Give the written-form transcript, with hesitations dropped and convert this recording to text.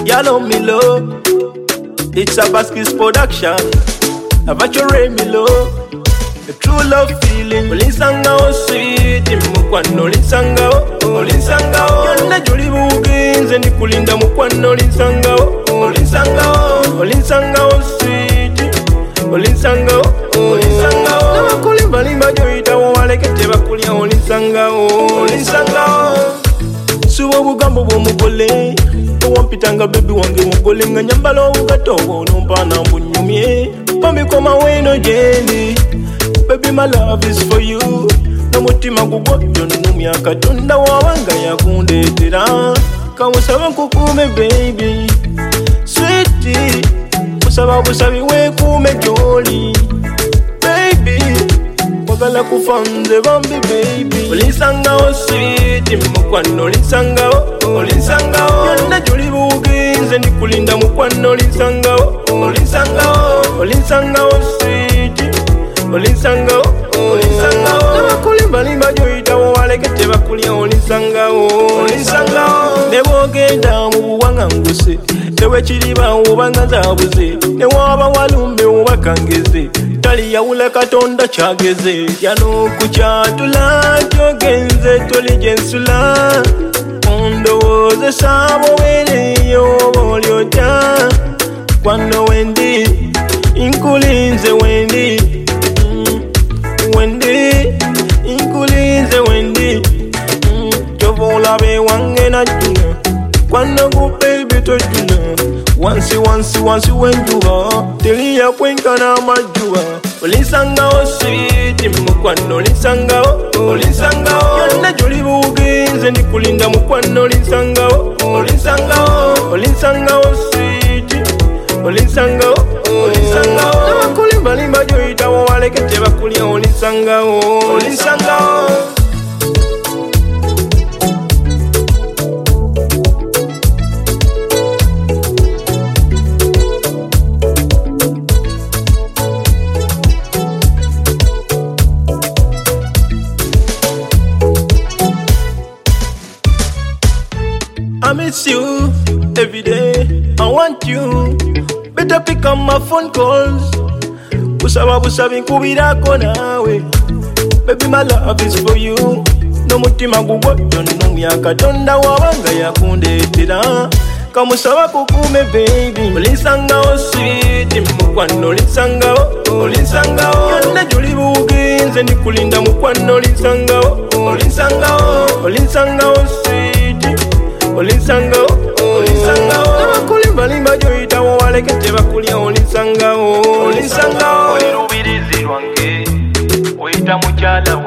Yellow me low. It's a Baskis production. Avachore me low. The true love feeling. Olinsanga o sweet. Mukwano olinsanga o. Olinsanga o. Yonna juli bugenze ndikulinda mukwano olinsanga o. Olinsanga o. Olinsanga o sweet. Olinsanga o. Olinsanga o. Nabakulimba limba joyita wo walekete bakulya olinsanga o. Olinsanga o. Subo bugambo bw'omugole. Wampitanga baby wange mugole nga nyambala obugatobo nompana mbunyumye pamikoma weno jendi. Baby my love is for you. Namutima gugwotyo numya katonda wawanga yakundetera. Kamusaba nkukume baby sweetie. Musaba busabi wekume joli baby. Wagala kufanze bambi baby. Olinsanga o sweetie mukwano olinsanga o. Olinsanga o. Yonna juli bugenze ndikulinda mukwano olinsanga o. Olinsanga o. Olinsanga o sweetie. Olinsanga o. Olinsanga o. Nabakulimba limba joyita wo walekete bakulya olinsanga o. Olinsanga o. Nebogenda mu buwanga nguse tewekiriba obanga nzabuze newaba walumbe obakangeze tali yawula katonda kyageze yano kukyatula kyogenze tolijensula ondowooze saabo wereyo bolyotya kwano wendi inkulinze wendi wendi inkulinze wendi kyova olabe wange najjuna kwano gu baby tojjuna wansi wenjuba teliya kwenkana amajuba. Olinsanga o sweet mukwano olinsanga o. Olinsanga o. Yonna juli bugenze ndikulinda mukwano olinsanga o. Olinsanga o. Olinsanga o sweet. Olinsanga o. Olinsanga o. Nabakulimba limba joyita wo walekete bakulya olinsanga o. Olinsanga o. I miss you every day. I want you. Better pick up my phone calls. Busabi kubirako nawe. Baby my love is for you. No mutima gugwotyo numya katonda wawanga yakundetera. Kamusaba kukume baby. Olinsanga o sweet mukwano olinsanga o. Olinsanga o. Yonna juli bugenze ndikulinda mukwano olinsanga o. Olinsanga o. Olinsanga o sweet. Olinsanga o. Olinsanga o. Nabakulimba limba joyita wo walekete bakulya olinsanga o. Olinsanga o. Olirubirizi lwange oyita mukyala